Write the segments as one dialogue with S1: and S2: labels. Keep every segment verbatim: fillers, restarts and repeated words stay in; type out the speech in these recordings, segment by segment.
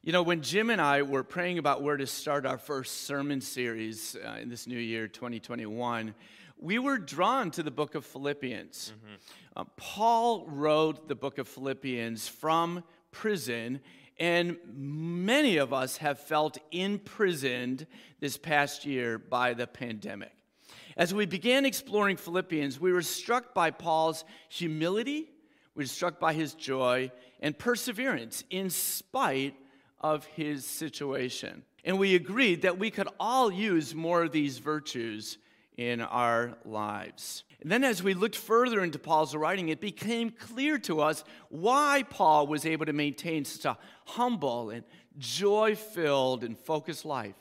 S1: You know, when Jim and I were praying about where to start our first sermon series uh, in this new year, twenty twenty-one, we were drawn to the book of Philippians. Mm-hmm. Uh, Paul wrote the book of Philippians from prison, and many of us have felt imprisoned this past year by the pandemic. As we began exploring Philippians, we were struck by Paul's humility, we were struck by his joy and perseverance in spite of his situation. And we agreed that we could all use more of these virtues in our lives. And then as we looked further into Paul's writing, it became clear to us why Paul was able to maintain such a humble and joy-filled and focused life.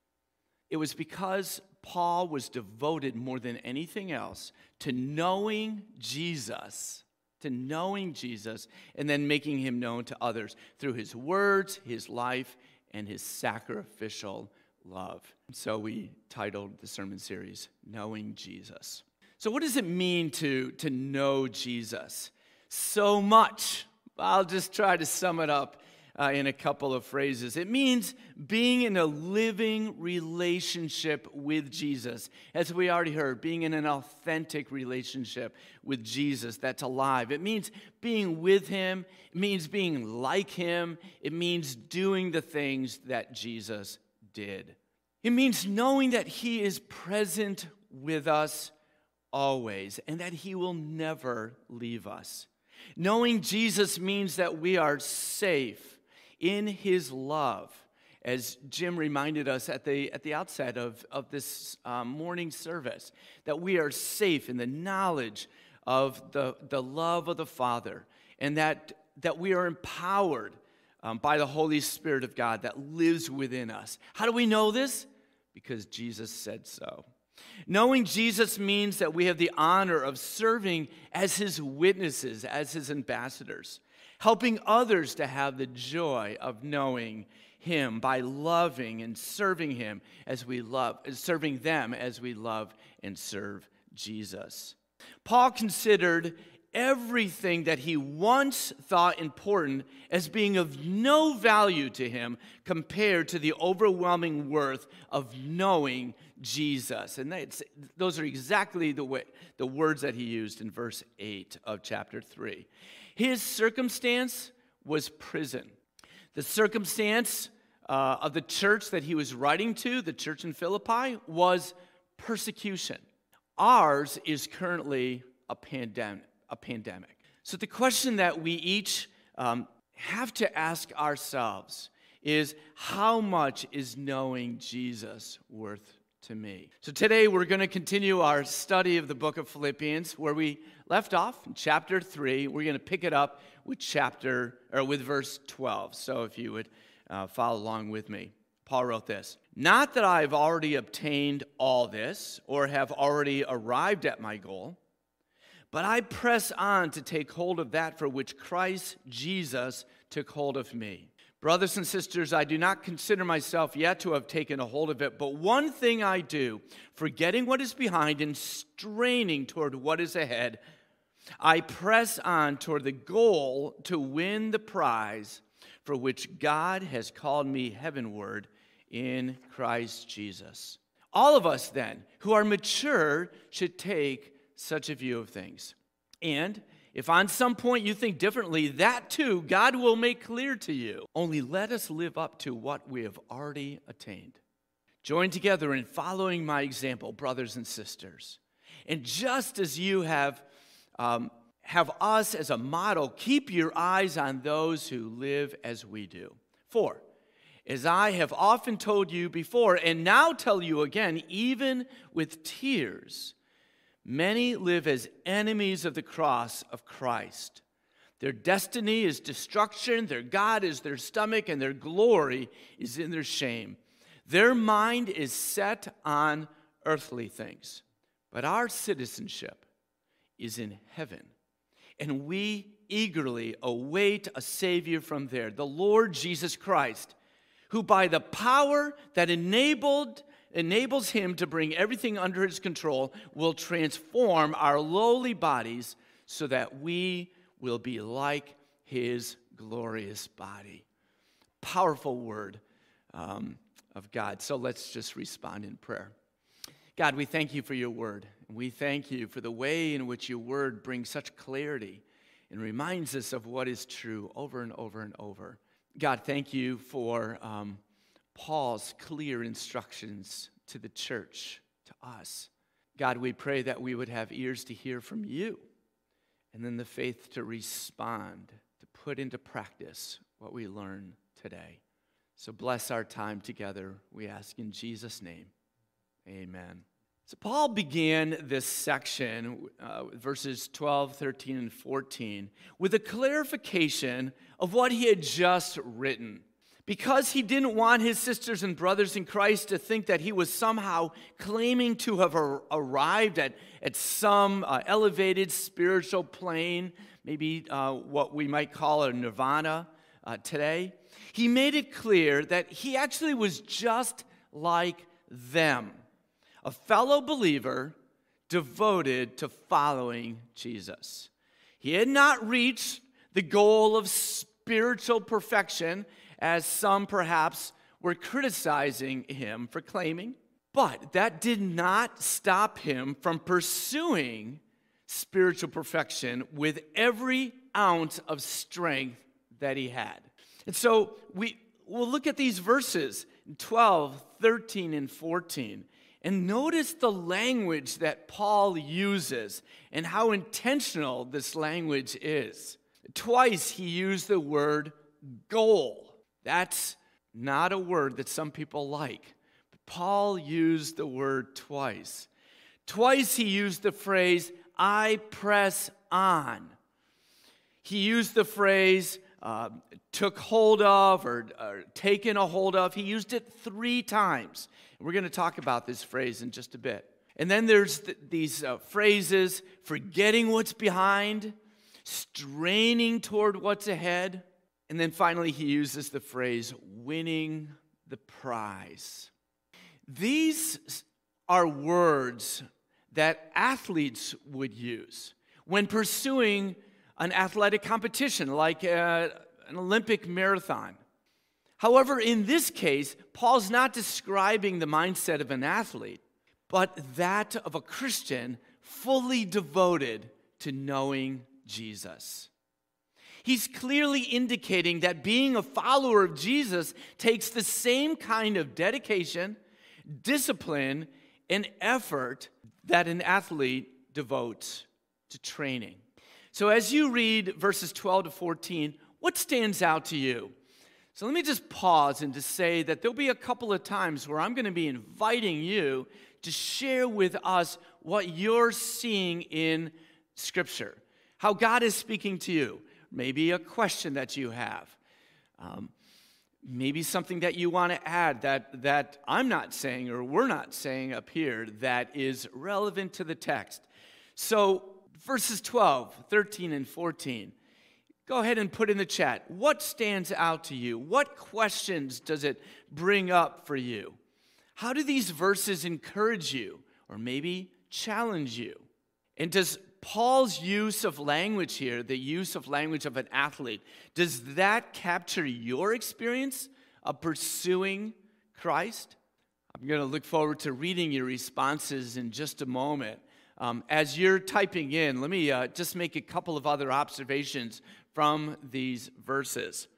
S1: It was because Paul was devoted more than anything else to knowing Jesus, to knowing Jesus, and then making him known to others through his words, his life, and his sacrificial love. So we titled the sermon series, Knowing Jesus. So what does it mean to, to know Jesus? So much. I'll just try to sum it up uh, in a couple of phrases. It means being in a living relationship with Jesus. As we already heard, being in an authentic relationship with Jesus that's alive. It means being with him. It means being like him. It means doing the things that Jesus did. It means knowing that he is present with us always, and that he will never leave us. Knowing Jesus means that we are safe in his love, as Jim reminded us at the at the outset of, of this um, morning service, that we are safe in the knowledge of the, the love of the Father, and that, that we are empowered um, by the Holy Spirit of God that lives within us. How do we know this? Because Jesus said so. Knowing Jesus means that we have the honor of serving as his witnesses, as his ambassadors, helping others to have the joy of knowing him by loving and serving him as we love, serving them as we love and serve Jesus. Paul considered everything that he once thought important as being of no value to him compared to the overwhelming worth of knowing Jesus. And that's, those are exactly the way, the words that he used in verse eight of chapter three. His circumstance was prison. The circumstance uh, of the church that he was writing to, the church in Philippi, was persecution. Ours is currently a pandemic. A pandemic. So the question that we each um, have to ask ourselves is, how much is knowing Jesus worth to me? So today we're going to continue our study of the book of Philippians, where we left off in chapter three. We're going to pick it up with chapter or with verse twelve. So if you would uh, follow along with me. Paul wrote this: "Not that I've already obtained all this or have already arrived at my goal, but I press on to take hold of that for which Christ Jesus took hold of me. Brothers and sisters, I do not consider myself yet to have taken a hold of it, but one thing I do, forgetting what is behind and straining toward what is ahead, I press on toward the goal to win the prize for which God has called me heavenward in Christ Jesus." All of us then, who are mature, should take such a view of things. And if on some point you think differently, that too God will make clear to you. Only let us live up to what we have already attained. Join together in following my example, brothers and sisters. And just as you have, um, have us as a model, keep your eyes on those who live as we do. For, as I have often told you before, and now tell you again, even with tears, many live as enemies of the cross of Christ. Their destiny is destruction, their God is their stomach, and their glory is in their shame. Their mind is set on earthly things, but our citizenship is in heaven, and we eagerly await a Savior from there, the Lord Jesus Christ, who by the power that enabled enables him to bring everything under his control, will transform our lowly bodies so that we will be like his glorious body. powerful word um, of God. So let's just respond in prayer. God, we thank you for your word. We thank you for the way in which your word brings such clarity and reminds us of what is true over and over and over. God, thank you for um, Paul's clear instructions to the church, to us. God, we pray that we would have ears to hear from you, and then the faith to respond, to put into practice what we learn today. So bless our time together, we ask in Jesus' name. Amen. So Paul began this section, uh, verses twelve, thirteen, and fourteen, with a clarification of what he had just written. Because he didn't want his sisters and brothers in Christ to think that he was somehow claiming to have ar- arrived at, at some uh, elevated spiritual plane, maybe uh, what we might call a nirvana uh, today, he made it clear that he actually was just like them, a fellow believer devoted to following Jesus. He had not reached the goal of spiritual perfection, as some perhaps were criticizing him for claiming. But that did not stop him from pursuing spiritual perfection with every ounce of strength that he had. And so we will look at these verses, twelve, thirteen, and fourteen, and notice the language that Paul uses and how intentional this language is. Twice he used the word goal. That's not a word that some people like. But Paul used the word twice. Twice he used the phrase, I press on. He used the phrase, uh, took hold of or, or taken a hold of. He used it three times. We're going to talk about this phrase in just a bit. And then there's th- these uh, phrases, forgetting what's behind, straining toward what's ahead. And then finally, he uses the phrase, winning the prize. These are words that athletes would use when pursuing an athletic competition, like a, an Olympic marathon. However, in this case, Paul's not describing the mindset of an athlete, but that of a Christian fully devoted to knowing Jesus. He's clearly indicating that being a follower of Jesus takes the same kind of dedication, discipline, and effort that an athlete devotes to training. So as you read verses twelve to fourteen, what stands out to you? So let me just pause and to say that there'll be a couple of times where I'm going to be inviting you to share with us what you're seeing in Scripture, how God is speaking to you. Maybe a question that you have. Um, maybe something that you want to add that, that I'm not saying or we're not saying up here that is relevant to the text. So verses twelve, thirteen, and fourteen. Go ahead and put in the chat. What stands out to you? What questions does it bring up for you? How do these verses encourage you or maybe challenge you? And does Paul's use of language here, the use of language of an athlete, does that capture your experience of pursuing Christ? I'm going to look forward to reading your responses in just a moment. Um, as you're typing in, let me uh, just make a couple of other observations from these verses.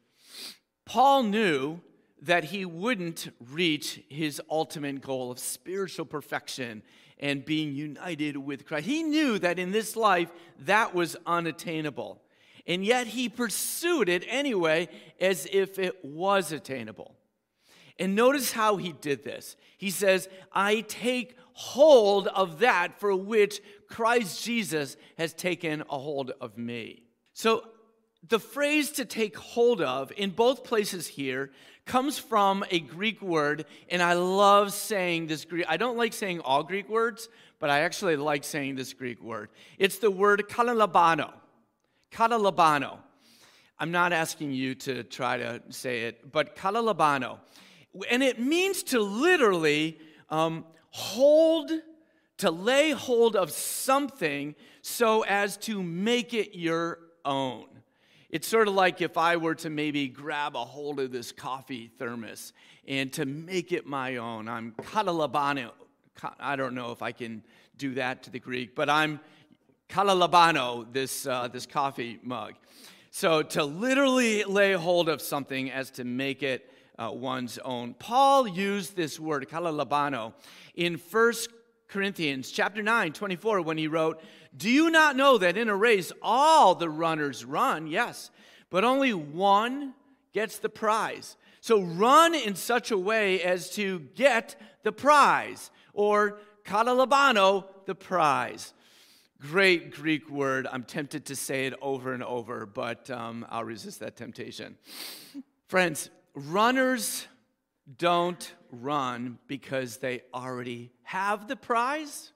S1: Paul knew that he wouldn't reach his ultimate goal of spiritual perfection and being united with Christ. He knew that in this life that was unattainable. And yet he pursued it anyway as if it was attainable. And notice how he did this. He says, I take hold of that for which Christ Jesus has taken a hold of me. So the phrase to take hold of in both places here comes from a Greek word, and I love saying this Greek. I don't like saying all Greek words, but I actually like saying this Greek word. It's the word katalabano. Katalabano. I'm not asking you to try to say it, but katalabano. And it means to literally um, hold, to lay hold of something so as to make it your own. It's sort of like if I were to maybe grab a hold of this coffee thermos and to make it my own. I'm katalabano. I don't know if I can do that to the Greek, but I'm katalabano, this, uh, this coffee mug. So to literally lay hold of something as to make it uh, one's own. Paul used this word, katalabano, in First Corinthians chapter nine, twenty-four, when he wrote, "Do you not know that in a race all the runners run? Yes, but only one gets the prize. So run in such a way as to get the prize," or katalabano, the prize. Great Greek word. I'm tempted to say it over and over, but um, I'll resist that temptation. Friends, runners don't run because they already have the prize,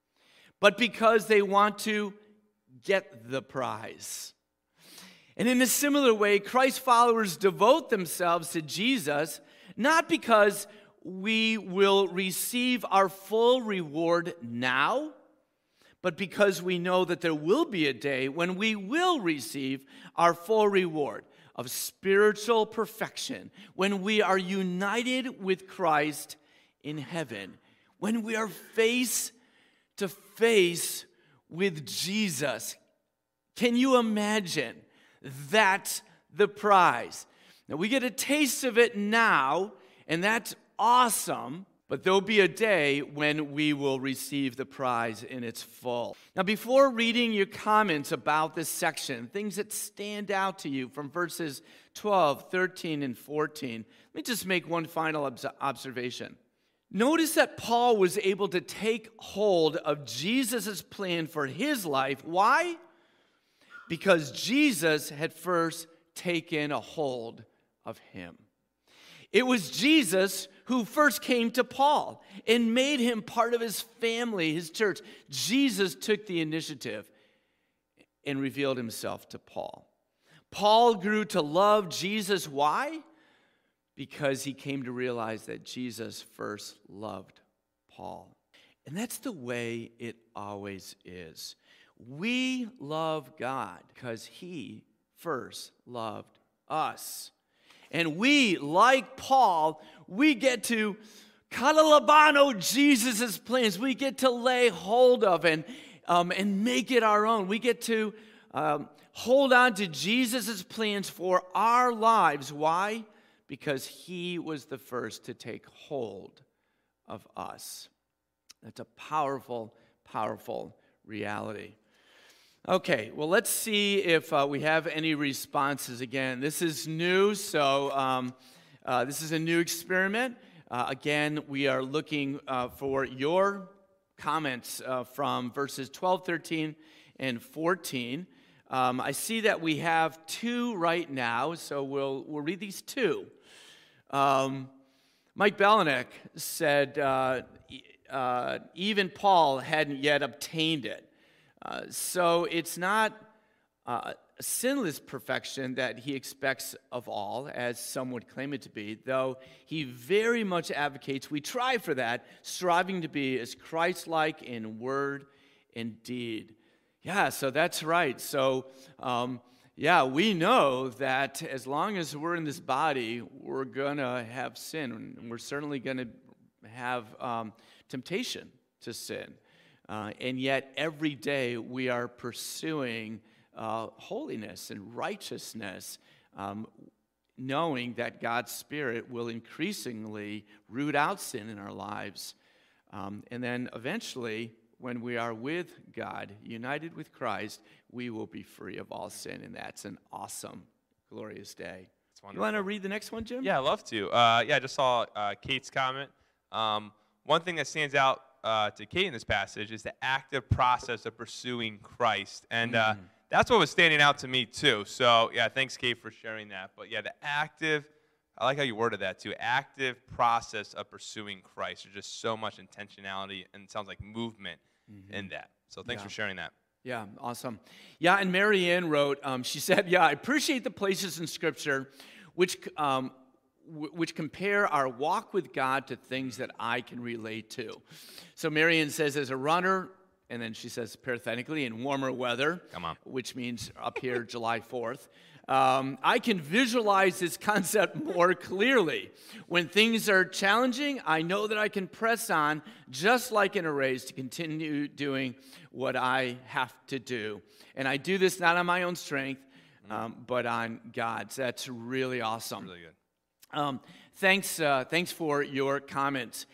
S1: but because they want to get the prize. And in a similar way, Christ followers devote themselves to Jesus, not because we will receive our full reward now, but because we know that there will be a day when we will receive our full reward of spiritual perfection, when we are united with Christ in heaven, when we are face to face with Jesus. Can you imagine? That's the prize. Now, we get a taste of it now, and that's awesome, but there'll be a day when we will receive the prize in its full. Now, before reading your comments about this section, things that stand out to you from verses twelve, thirteen, and fourteen, let me just make one final obs- observation. Notice that Paul was able to take hold of Jesus' plan for his life. Why? Because Jesus had first taken a hold of him. It was Jesus who first came to Paul and made him part of his family, his church. Jesus took the initiative and revealed himself to Paul. Paul grew to love Jesus. Why? Because he came to realize that Jesus first loved Paul. And that's the way it always is. We love God because he first loved us. And we, like Paul, we get to katalabano Jesus' plans. We get to lay hold of and, um, and make it our own. We get to um, hold on to Jesus' plans for our lives. Why? Because he was the first to take hold of us. That's a powerful, powerful reality. Okay, well, let's see if uh, we have any responses. Again, this is new, so um, uh, this is a new experiment. Uh, again, we are looking uh, for your comments uh, from verses twelve, thirteen, and fourteen. Um, I see that we have two right now, so we'll we'll read these two. Um, Mike Belinek said, uh, uh, even Paul hadn't yet obtained it. Uh, so it's not uh, a sinless perfection that he expects of all, as some would claim it to be, though he very much advocates we try for that, striving to be as Christ-like in word and deed. Yeah, so that's right. So, um, yeah, we know that as long as we're in this body, we're going to have sin, and we're certainly going to have um, temptation to sin. Uh, and yet, every day we are pursuing uh, holiness and righteousness, um, knowing that God's Spirit will increasingly root out sin in our lives. Um, and then eventually, when we are with God, united with Christ, we will be free of all sin. And that's an awesome, glorious day. You want to read the next one, Jim?
S2: Yeah, I'd love to. Uh, yeah, I just saw uh, Kate's comment. Um, one thing that stands out Uh, to Kate in this passage is the active process of pursuing Christ. And uh, mm. that's what was standing out to me too. So yeah, thanks Kate for sharing that. But yeah, the active, I like how you worded that too, active process of pursuing Christ. There's just so much intentionality and it sounds like movement mm-hmm. in that. So thanks
S1: yeah.
S2: for sharing that.
S1: Yeah, awesome. Yeah, and Mary Ann wrote, um, she said, yeah, I appreciate the places in Scripture which um, which compare our walk with God to things that I can relate to. So Marian says, as a runner, and then she says parenthetically, in warmer weather,
S2: Come on.
S1: which means up here July fourth, Um, I can visualize this concept more clearly. When things are challenging, I know that I can press on, just like in a race, to continue doing what I have to do. And I do this not on my own strength, um, but on God's. That's really awesome.
S2: Really good.
S1: Um, thanks, uh, thanks for your comments.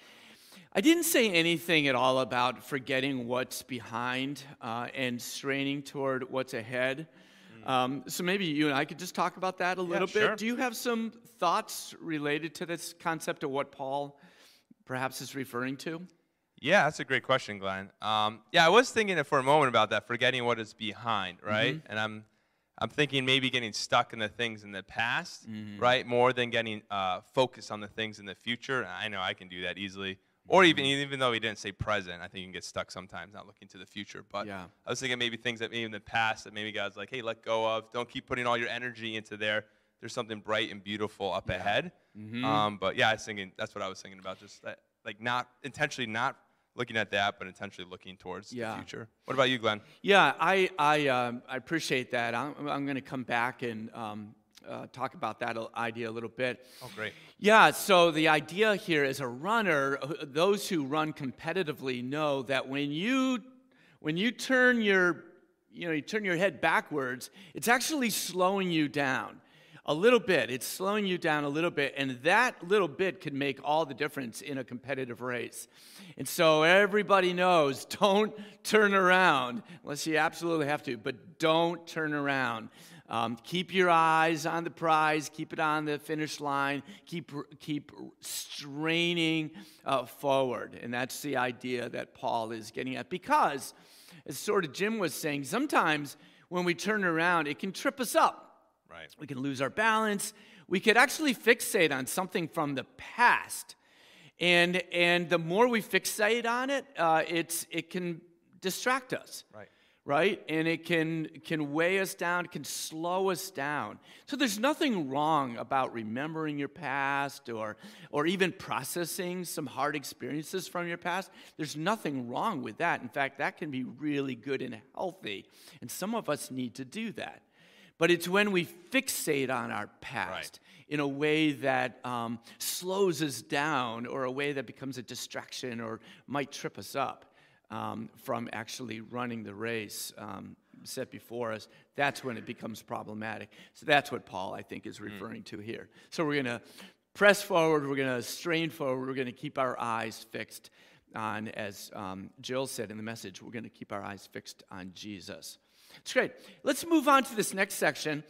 S1: I didn't say anything at all about forgetting what's behind uh, and straining toward what's ahead. Um, so maybe you and I could just talk about that a little
S2: yeah,
S1: bit.
S2: Sure.
S1: Do you have some thoughts related to this concept of what Paul perhaps is referring to?
S2: Yeah, that's a great question, Glenn. Um, yeah, I was thinking for a moment about that, forgetting what is behind, right? Mm-hmm. And I'm, I'm thinking maybe getting stuck in the things in the past, mm-hmm. right, more than getting uh, focused on the things in the future. I know I can do that easily. Or even even though he didn't say present, I think you can get stuck sometimes not looking to the future. But yeah. I was thinking maybe things that maybe in the past that maybe God's like, hey, let go of. Don't keep putting all your energy into there. There's something bright and beautiful up yeah. ahead. Mm-hmm. Um, but yeah, I was thinking, that's what I was thinking about, just that, like not intentionally not looking at that, but intentionally looking towards yeah. the future. What about you, Glenn?
S1: Yeah, I I, um, I appreciate that. I'm, I'm going to come back and um, uh, talk about that idea a little bit.
S2: Oh, great.
S1: Yeah, so the idea here is a runner, those who run competitively know that when you when you turn your you know, you turn your head backwards, it's actually slowing you down a little bit. It's slowing you down a little bit, and that little bit can make all the difference in a competitive race. And so everybody knows, don't turn around unless you absolutely have to, but don't turn around. Um, keep your eyes on the prize. Keep it on the finish line. Keep keep straining uh, forward, and that's the idea that Paul is getting at. Because, as sort of Jim was saying, sometimes when we turn around, it can trip us up.
S2: Right.
S1: We can lose our balance. We could actually fixate on something from the past, and and the more we fixate on it, uh, it's it can distract us.
S2: Right.
S1: Right? And it can can weigh us down, it can slow us down. So there's nothing wrong about remembering your past or or even processing some hard experiences from your past. There's nothing wrong with that. In fact, that can be really good and healthy. And some of us need to do that. But it's when we fixate on our past right. in a way that um, slows us down, or a way that becomes a distraction or might trip us up. Um, from actually running the race um, set before us, that's when it becomes problematic. So that's what Paul, I think, is referring mm. to here. So we're going to press forward, we're going to strain forward, we're going to keep our eyes fixed on, as um, Jill said in the message, we're going to keep our eyes fixed on Jesus. It's great. Let's move on to this next section.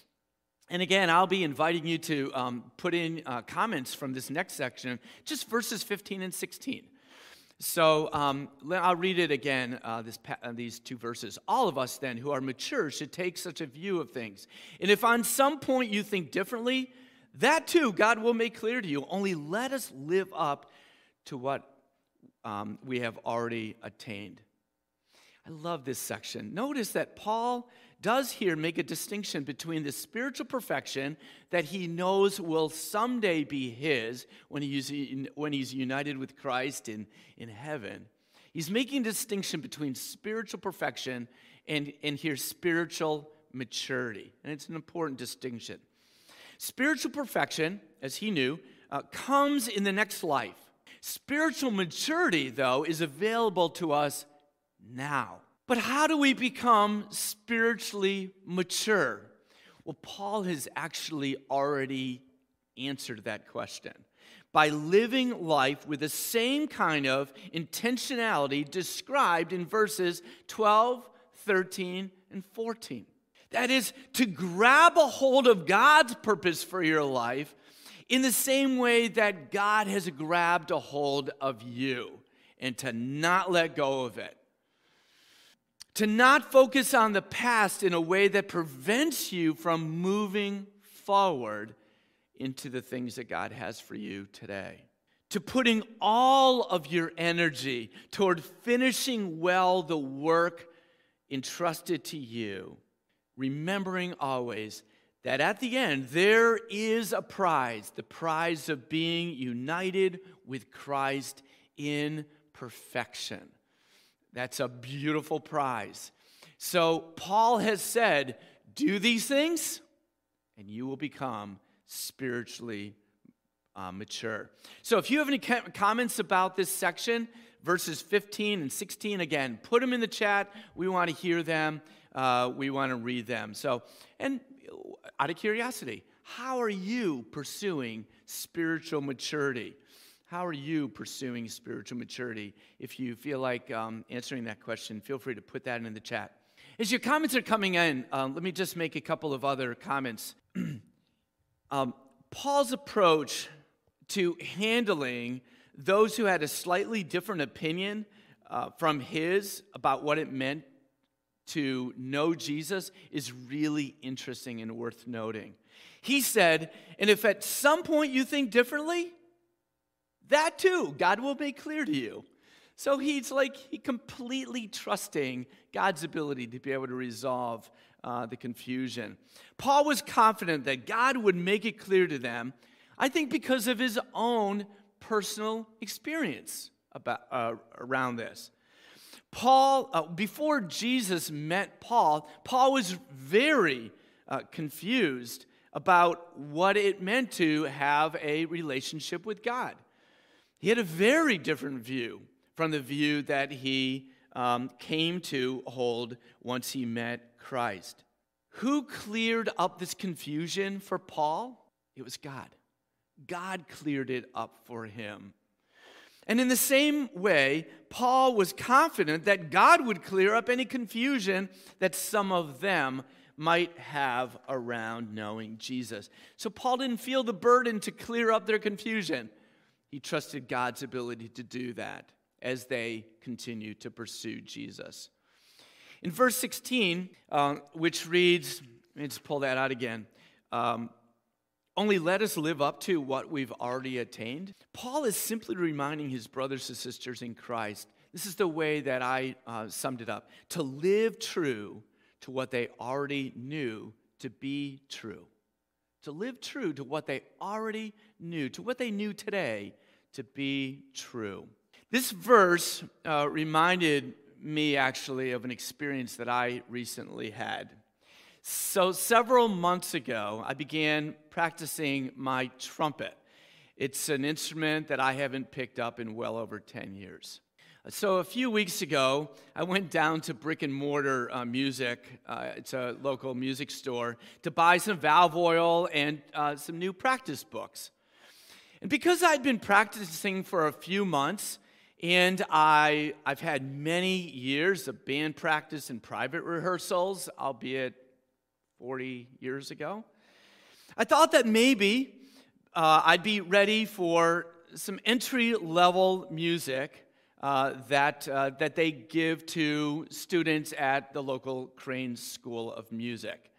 S1: And again, I'll be inviting you to um, put in uh, comments from this next section, just verses fifteen and sixteen. So um, I'll read it again, uh, this, uh, these two verses. All of us then who are mature should take such a view of things. And if on some point you think differently, that too God will make clear to you. Only let us live up to what um, we have already attained. I love this section. Notice that Paul does here make a distinction between the spiritual perfection that he knows will someday be his when, he is, when he's united with Christ in, in heaven. He's making a distinction between spiritual perfection and, and here spiritual maturity. And it's an important distinction. Spiritual perfection, as he knew, uh, comes in the next life. Spiritual maturity, though, is available to us now. But how do we become spiritually mature? Well, Paul has actually already answered that question by living life with the same kind of intentionality described in verses twelve, thirteen, and fourteen. That is, to grab a hold of God's purpose for your life in the same way that God has grabbed a hold of you, and to not let go of it. To not focus on the past in a way that prevents you from moving forward into the things that God has for you today. To putting all of your energy toward finishing well the work entrusted to you, remembering always that at the end there is a prize, the prize of being united with Christ in perfection. That's a beautiful prize. So Paul has said, do these things, and you will become spiritually uh, mature. So if you have any ca- comments about this section, verses fifteen and sixteen, again, put them in the chat. We want to hear them. Uh, we want to read them. So, and out of curiosity, how are you pursuing spiritual maturity? How are you pursuing spiritual maturity? If you feel like um, answering that question, feel free to put that in the chat. As your comments are coming in, um, let me just make a couple of other comments. um, Paul's approach to handling those who had a slightly different opinion uh, from his about what it meant to know Jesus is really interesting and worth noting. He said, and if at some point you think differently, that too, God will make clear to you. So he's like, he completely trusting God's ability to be able to resolve uh, the confusion. Paul was confident that God would make it clear to them, I think because of his own personal experience about uh, around this. Paul, uh, before Jesus met Paul, Paul was very uh, confused about what it meant to have a relationship with God. He had a very different view from the view that he um, came to hold once he met Christ. Who cleared up this confusion for Paul? It was God. God cleared it up for him. And in the same way, Paul was confident that God would clear up any confusion that some of them might have around knowing Jesus. So Paul didn't feel the burden to clear up their confusion. He trusted God's ability to do that as they continue to pursue Jesus. In verse sixteen, uh, which reads, let me just pull that out again, um, only let us live up to what we've already attained. Paul is simply reminding his brothers and sisters in Christ, this is the way that I uh, summed it up, to live true to what they already knew to be true. To live true to what they already knew, to what they knew today to be true. This verse uh, reminded me actually of an experience that I recently had. So several months ago, I began practicing my trumpet. It's an instrument that I haven't picked up in well over ten years. So a few weeks ago, I went down to Brick and Mortar uh, Music, uh, it's a local music store, to buy some valve oil and uh, some new practice books. And because I'd been practicing for a few months, and I, I've had many years of band practice and private rehearsals, albeit forty years ago, I thought that maybe uh, I'd be ready for some entry-level music uh, that, uh, that they give to students at the local Crane School of Music.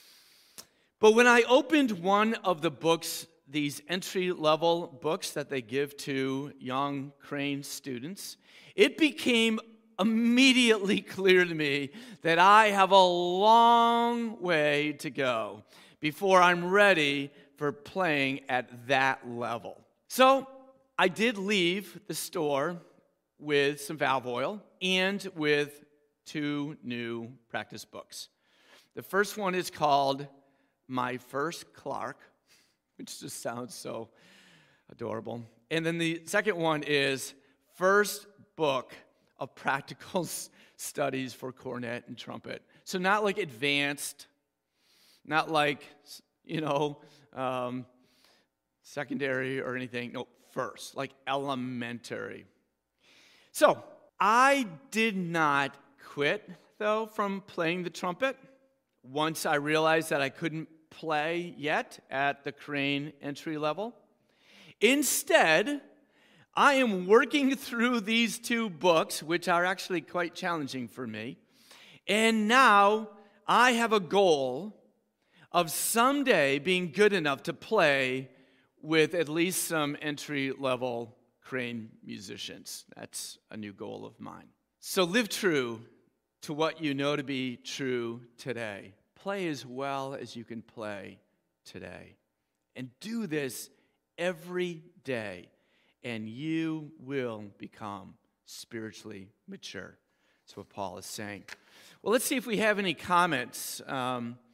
S1: But when I opened one of the books, these entry-level books that they give to young Crane students, it became immediately clear to me that I have a long way to go before I'm ready for playing at that level. So I did leave the store with some valve oil and with two new practice books. The first one is called My First Clark, which just sounds so adorable. And then the second one is First Book of Practical Studies for Cornet and Trumpet. So not like advanced, not like, you know, um, secondary or anything. No, first, like elementary. So I did not quit, though, from playing the trumpet once I realized that I couldn't play yet at the Crane entry level. Instead, I am working through these two books, which are actually quite challenging for me, and now I have a goal of someday being good enough to play with at least some entry-level Crane musicians. That's a new goal of mine. So live true to what you know to be true today. Play as well as you can play today. And do this every day, and you will become spiritually mature. That's what Paul is saying. Well, let's see if we have any comments um,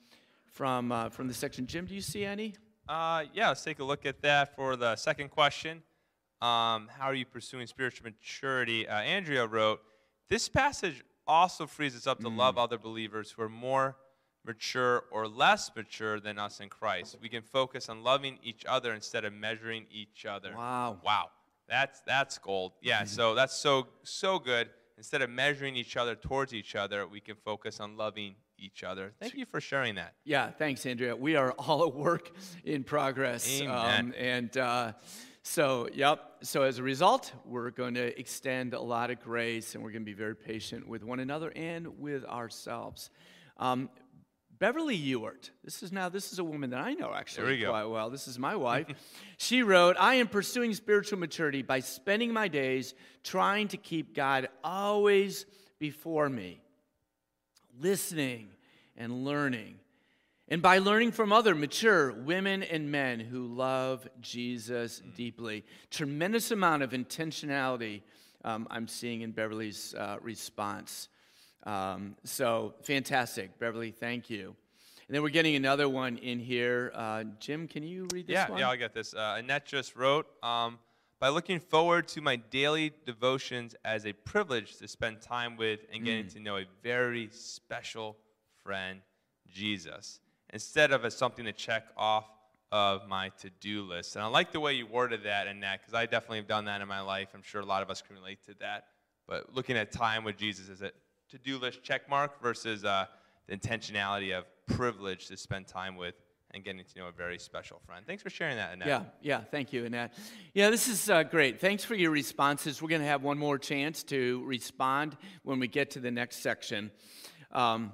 S1: from, uh, from the section. Jim, do you see any?
S2: Uh, yeah, let's take a look at that for the second question. Um, how are you pursuing spiritual maturity? Uh, Andrea wrote, this passage also frees us up to mm. love other believers who are more mature or less mature than us in Christ. We can focus on loving each other instead of measuring each other.
S1: Wow.
S2: Wow. That's that's gold. Yeah, so that's so so good. Instead of measuring each other towards each other, we can focus on loving each other. Thank you for sharing that.
S1: Yeah, thanks, Andrea. We are all at work in progress.
S2: Amen.
S1: Um, and uh, so, yep. So as a result, we're going to extend a lot of grace, and we're going to be very patient with one another and with ourselves. Um, Beverly Ewart, this is now, this is a woman that I know actually quite well. This is my wife. She wrote, I am pursuing spiritual maturity by spending my days trying to keep God always before me, listening and learning, and by learning from other mature women and men who love Jesus mm. deeply. Tremendous amount of intentionality um, I'm seeing in Beverly's uh, response. Um, so fantastic, Beverly, thank you. And then we're getting another one in here. Uh, Jim, can you read this
S2: yeah,
S1: one?
S2: Yeah, I'll get this. Uh, Annette just wrote, um, by looking forward to my daily devotions as a privilege to spend time with and getting mm. to know a very special friend, Jesus, instead of as something to check off of my to-do list. And I like the way you worded that, Annette, because I definitely have done that in my life. I'm sure a lot of us can relate to that. But looking at time with Jesus as a to-do list check mark versus uh, the intentionality of privilege to spend time with and getting to know a very special friend. Thanks for sharing that, Annette.
S1: Yeah, yeah, thank you, Annette. Yeah, this is uh, great. Thanks for your responses. We're going to have one more chance to respond when we get to the next section. Um,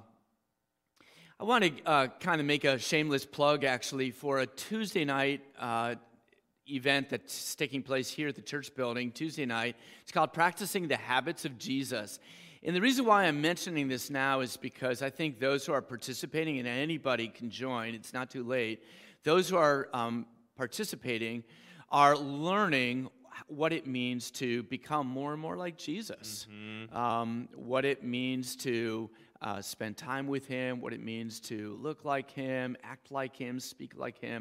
S1: I want to uh, kind of make a shameless plug, actually, for a Tuesday night uh, event that's taking place here at the church building, Tuesday night. It's called Practicing the Habits of Jesus. And the reason why I'm mentioning this now is because I think those who are participating, and anybody can join, it's not too late, those who are um, participating are learning what it means to become more and more like Jesus, mm-hmm. um, what it means to uh, spend time with him, what it means to look like him, act like him, speak like him,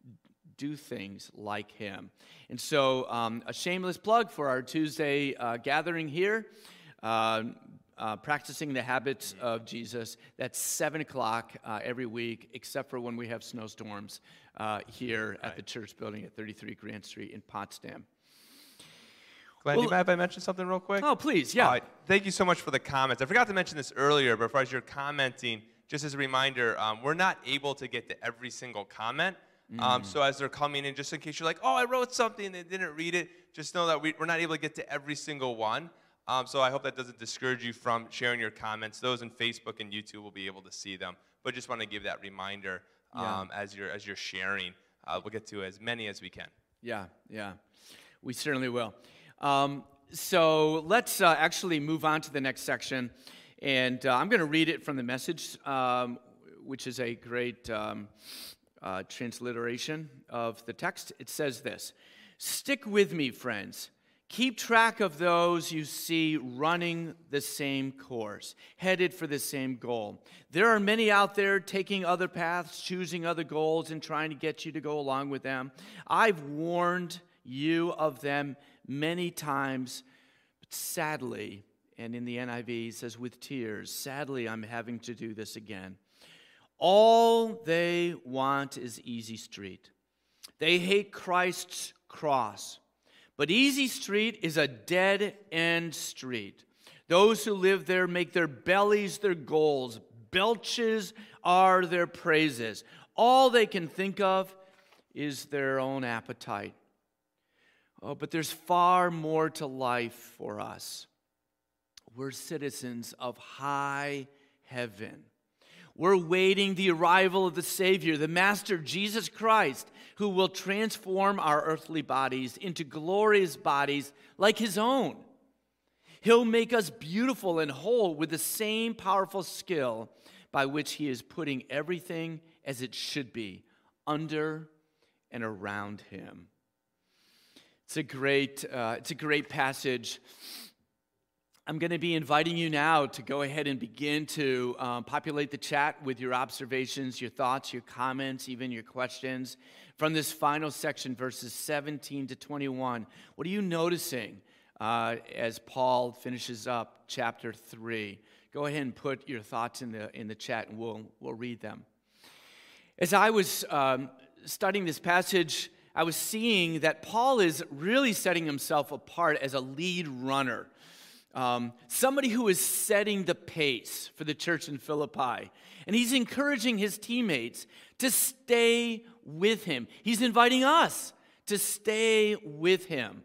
S1: do things like him. And so um, a shameless plug for our Tuesday uh, gathering here. Uh, uh, practicing the habits of Jesus. That's seven o'clock uh, every week, except for when we have snowstorms uh, here at the church building at thirty-three Grant Street in Potsdam.
S2: Glenn, well, do you mind if I mention something real quick?
S1: Oh, please, yeah.
S2: Uh, thank you so much for the comments. I forgot to mention this earlier, but as you're commenting, just as a reminder, um, we're not able to get to every single comment. Mm. Um, so as they're coming in, just in case you're like, oh, I wrote something and they didn't read it, just know that we, we're not able to get to every single one. Um, so I hope that doesn't discourage you from sharing your comments. Those in Facebook and YouTube will be able to see them. But just want to give that reminder um, yeah. as you're as you're sharing. Uh, we'll get to as many as we can.
S1: Yeah, yeah, we certainly will. Um, so let's uh, actually move on to the next section, and uh, I'm going to read it from the Message, um, which is a great um, uh, transliteration of the text. It says this: "Stick with me, friends. Keep track of those you see running the same course, headed for the same goal. There are many out there taking other paths, choosing other goals, and trying to get you to go along with them. I've warned you of them many times, but sadly," and in the N I V it says with tears, "sadly, I'm having to do this again. All they want is easy street. They hate Christ's cross. But easy street is a dead-end street. Those who live there make their bellies their goals. Belches are their praises. All they can think of is their own appetite. Oh, but there's far more to life for us. We're citizens of high heaven. We're waiting the arrival of the Savior, the Master, Jesus Christ, who will transform our earthly bodies into glorious bodies like his own. He'll make us beautiful and whole with the same powerful skill by which he is putting everything as it should be, under and around him." It's a great, uh, it's a great passage. I'm going to be inviting you now to go ahead and begin to um, populate the chat with your observations, your thoughts, your comments, even your questions from this final section, verses seventeen to twenty-one. What are you noticing uh, as Paul finishes up chapter three? Go ahead and put your thoughts in the in the chat, and we'll we'll read them. As I was um, studying this passage, I was seeing that Paul is really setting himself apart as a lead runner. Um, somebody who is setting the pace for the church in Philippi. And he's encouraging his teammates to stay with him. He's inviting us to stay with him.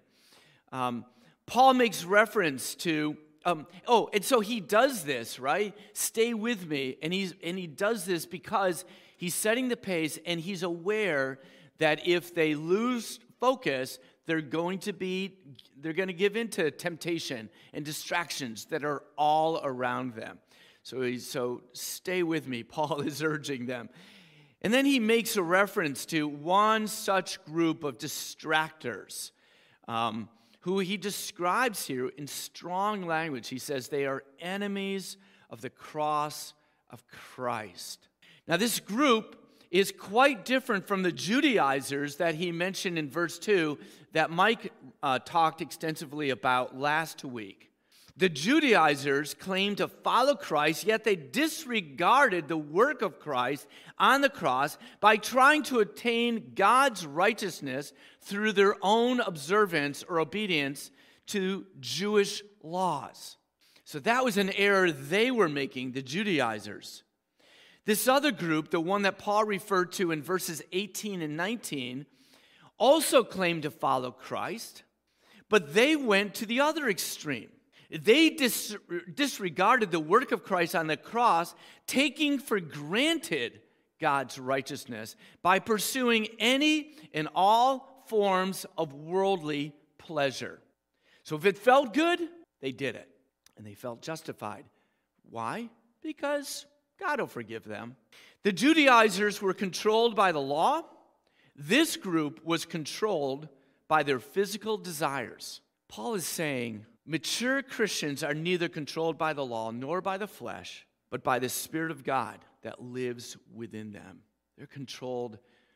S1: Um, Paul makes reference to, um, oh, and so he does this, right? Stay with me. And, he's, and he does this because he's setting the pace, and he's aware that if they lose focus, they're going to be, they're going to give into temptation and distractions that are all around them. So, he's, so stay with me, Paul is urging them. And then he makes a reference to one such group of distractors, um, who he describes here in strong language. He says they are enemies of the cross of Christ. Now, this group is quite different from the Judaizers that he mentioned in verse two that Mike uh, talked extensively about last week. The Judaizers claimed to follow Christ, yet they disregarded the work of Christ on the cross by trying to attain God's righteousness through their own observance or obedience to Jewish laws. So that was an error they were making, the Judaizers. This other group, the one that Paul referred to in verses eighteen and nineteen, also claimed to follow Christ, but they went to the other extreme. They dis- disregarded the work of Christ on the cross, taking for granted God's righteousness by pursuing any and all forms of worldly pleasure. So if it felt good, they did it, and they felt justified. Why? Because God will forgive them. The Judaizers were controlled by the law. This group was controlled by their physical desires. Paul is saying, mature Christians are neither controlled by the law nor by the flesh, but by the Spirit of God that lives within them. They're controlled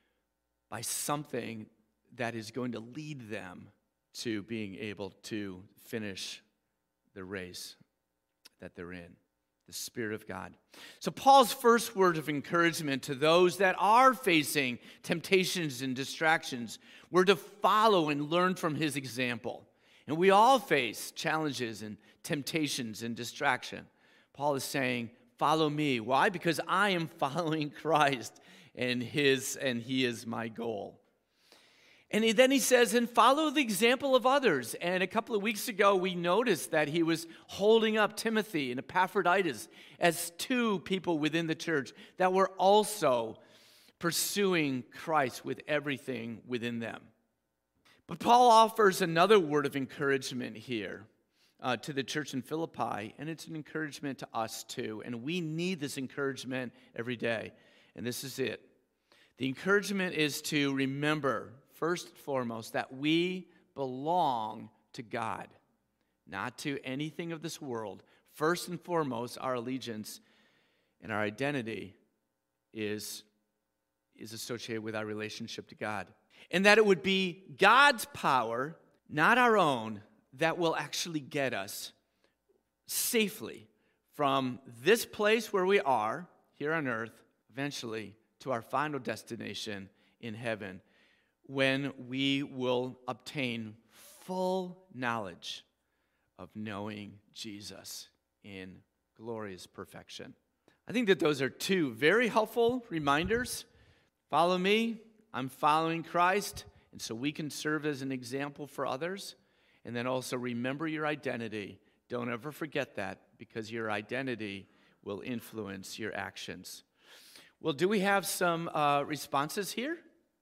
S1: by something that is going to lead them to being able to finish the race that they're in. The Spirit of God. So Paul's first word of encouragement to those that are facing temptations and distractions were to follow and learn from his example. And we all face challenges and temptations and distraction. Paul is saying, follow me. Why? Because I am following Christ, and his and he is my goal. And he, then he says, and follow the example of others. And a couple of weeks ago, we noticed that he was holding up Timothy and Epaphroditus as two people within the church that were also pursuing Christ with everything within them. But Paul offers another word of encouragement here uh, to the church in Philippi, and it's an encouragement to us too. And we need this encouragement every day. And this is it. The encouragement is to remember, first and foremost, that we belong to God, not to anything of this world. First and foremost, our allegiance and our identity is, is associated with our relationship to God. And that it would be God's power, not our own, that will actually get us safely from this place where we are, here on earth, eventually to our final destination in heaven, when we will obtain full knowledge of knowing Jesus in glorious perfection. I think that those are two very helpful reminders. Follow me, I'm following Christ, and so we can serve as an example for others. And then also remember your identity. Don't ever forget that, because your identity will influence your actions. Well, do we have some uh, responses here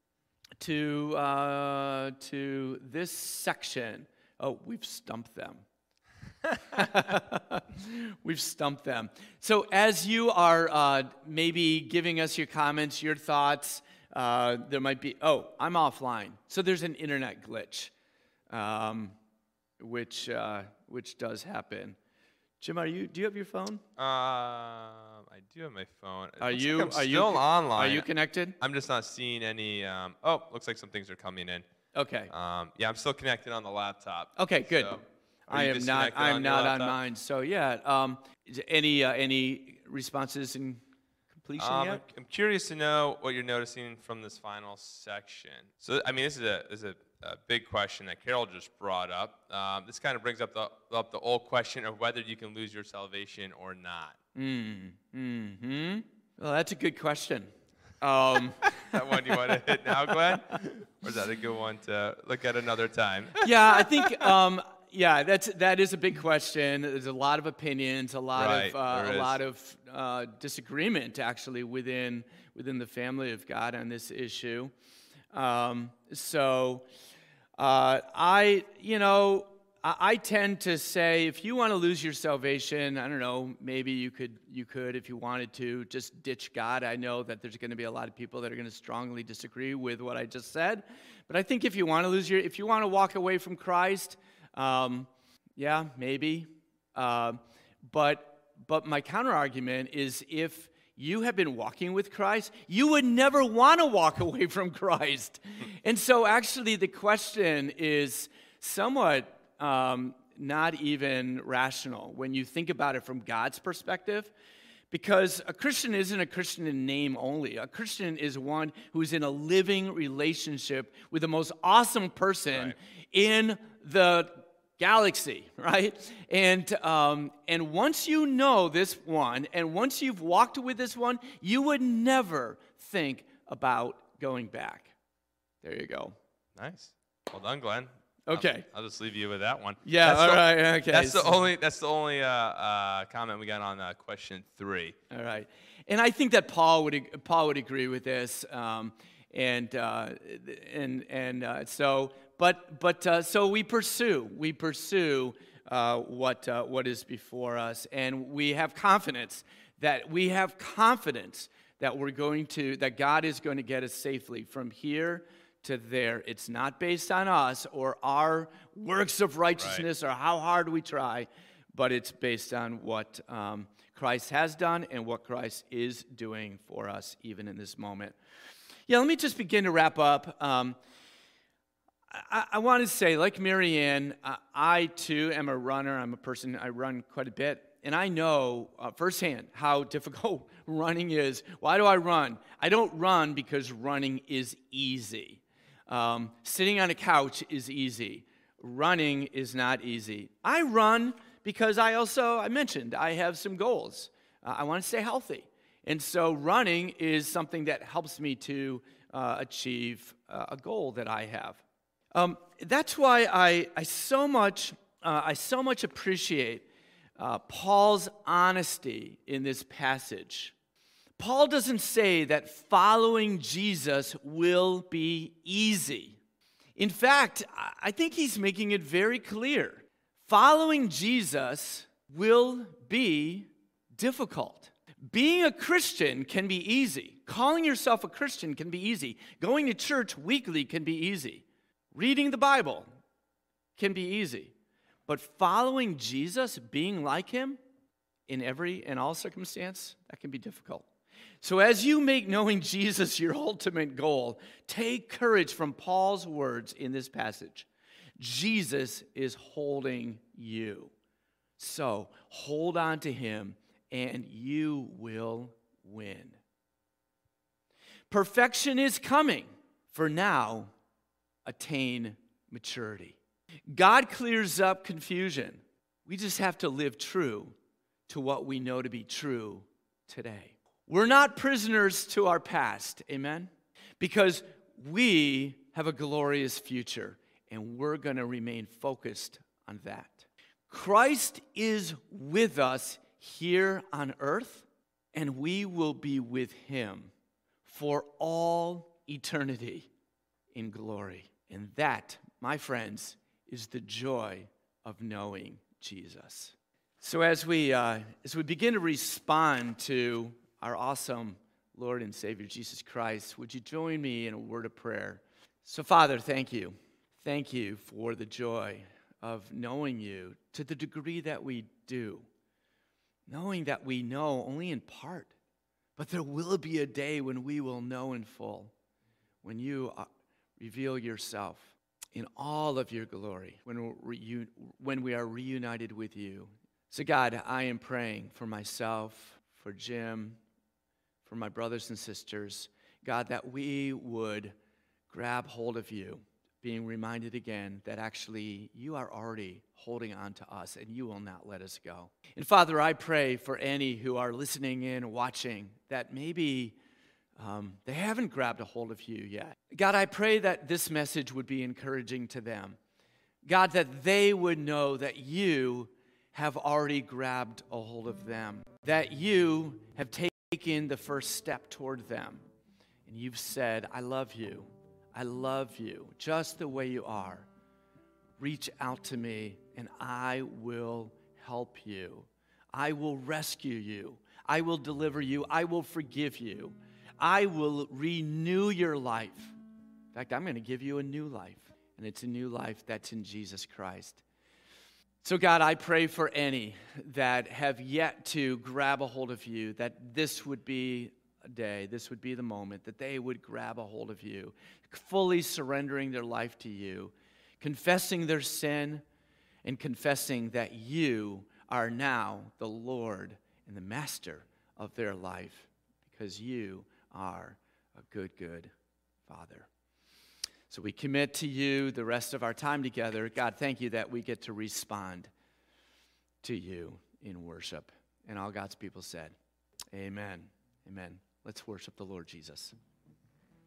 S1: to uh, to this section? Oh, we've stumped them. We've stumped them. So as you are uh, maybe giving us your comments, your thoughts, uh, there might be, oh, I'm offline. So there's an internet glitch, um, which uh, which does happen. Jim, are you? Do you have your phone?
S2: Um, I do have my phone. It
S1: Are
S2: looks
S1: you?
S2: like I'm
S1: are
S2: still
S1: you?
S2: online?
S1: Are you connected?
S2: I'm just not seeing any. Um, oh, looks like some things are coming in.
S1: Okay.
S2: Um, yeah, I'm still connected on the laptop.
S1: Okay. Good.
S2: So, are
S1: I
S2: you
S1: am not.
S2: disconnected
S1: I am
S2: on your
S1: not on
S2: laptop?
S1: mine. So yeah. Um, is there any uh, any responses in completion
S2: Um, I'm,
S1: yet?
S2: I'm curious to know what you're noticing from this final section. So, I mean, this is a this is a, a big question that Carol just brought up. Um, this kind of brings up the up the old question of whether you can lose your salvation or not.
S1: Mm. Hmm. Well, that's a good question. Um,
S2: That one you want to hit now, Glenn? Or is that a good one to look at another time?
S1: yeah, I think. Um, yeah, that's that is a big question. There's a lot of opinions, a lot
S2: Right,
S1: of uh,
S2: there
S1: a
S2: is.
S1: lot of uh, disagreement actually within within the family of God on this issue. Um, so, uh, I you know. I I tend to say if you want to lose your salvation, I don't know, maybe you could, you could, if you wanted to, just ditch God. I know that there's going to be a lot of people that are going to strongly disagree with what I just said. But I think if you want to lose your, if you want to walk away from Christ, um, yeah, maybe. Uh, but but my counter argument is if you have been walking with Christ, you would never want to walk away from Christ. And so actually the question is somewhat Um, not even rational when you think about it from God's perspective, because a Christian isn't a Christian in name only. A Christian is one who is in a living relationship with the most awesome person
S2: Right.
S1: in the galaxy, right? And um, and once you know this one, and once you've walked with this one, you would never think about going back. There you go.
S2: Nice. Well done, Glenn.
S1: Okay.
S2: I'll, I'll just leave you with that one.
S1: Yeah.
S2: That's
S1: all
S2: the,
S1: right. Okay.
S2: That's the
S1: so-
S2: only. That's the only uh, uh, comment we got on uh, question three.
S1: All right, and I think that Paul would ag- Paul would agree with this, um, and uh, and and uh, so, but but uh, so we pursue we pursue uh, what uh, what is before us, and we have confidence that we have confidence that we're going to that God is going to get us safely from here to there. It's not based on us or our works of righteousness or how hard we try, but it's based on what um, Christ has done and what Christ is doing for us even in this moment. Yeah, let me just begin to wrap up. Um, I, I want to say, like Marianne, uh, I too am a runner. I'm a person, I run quite a bit. And I know uh, firsthand how difficult running is. Why do I run? I don't run because running is easy. Um, sitting on a couch is easy. Running is not easy. I run because I also, I mentioned, I have some goals. Uh, I want to stay healthy. And so running is something that helps me to uh, achieve uh, a goal that I have. Um, that's why I, I so much, uh, I so much appreciate uh, Paul's honesty in this passage. Paul doesn't say that following Jesus will be easy. In fact, I think he's making it very clear. Following Jesus will be difficult. Being a Christian can be easy. Calling yourself a Christian can be easy. Going to church weekly can be easy. Reading the Bible can be easy. But following Jesus, being like him in every and all circumstance, that can be difficult. So as you make knowing Jesus your ultimate goal, take courage from Paul's words in this passage. Jesus is holding you. So hold on to him and you will win. Perfection is coming. For now, attain maturity. God clears up confusion. We just have to live true to what we know to be true today. We're not prisoners to our past, amen? Because we have a glorious future, and we're going to remain focused on that. Christ is with us here on earth, and we will be with him for all eternity in glory. And that, my friends, is the joy of knowing Jesus. So as we uh, as we begin to respond to our awesome Lord and Savior Jesus Christ, would you join me in a word of prayer? So Father, thank you. Thank you for the joy of knowing you to the degree that we do. knowing that we know only in part. But there will be a day when we will know in full, when you uh, reveal yourself in all of your glory, when, we're reu- when we are reunited with you. So God, I am praying for myself, for Jim, for my brothers and sisters, God, that we would grab hold of you, being reminded again that actually you are already holding on to us and you will not let us go. And Father, I pray for any who are listening in, watching, that maybe um, they haven't grabbed a hold of you yet. God, I pray that this message would be encouraging to them. God, that they would know that you have already grabbed a hold of them, that you have taken the first step toward them. And you've said, I love you. I love you just the way you are. Reach out to me and I will help you. I will rescue you. I will deliver you. I will forgive you. I will renew your life. In fact, I'm going to give you a new life. And it's a new life that's in Jesus Christ. So God, I pray for any that have yet to grab a hold of you, that this would be a day, this would be the moment, that they would grab a hold of you, fully surrendering their life to you, confessing their sin, and confessing that you are now the Lord and the master of their life, because you are a good, good Father. So we commit to you the rest of our time together. God, thank you that we get to respond to you in worship. And all God's people said, amen. Amen. Let's worship the Lord Jesus.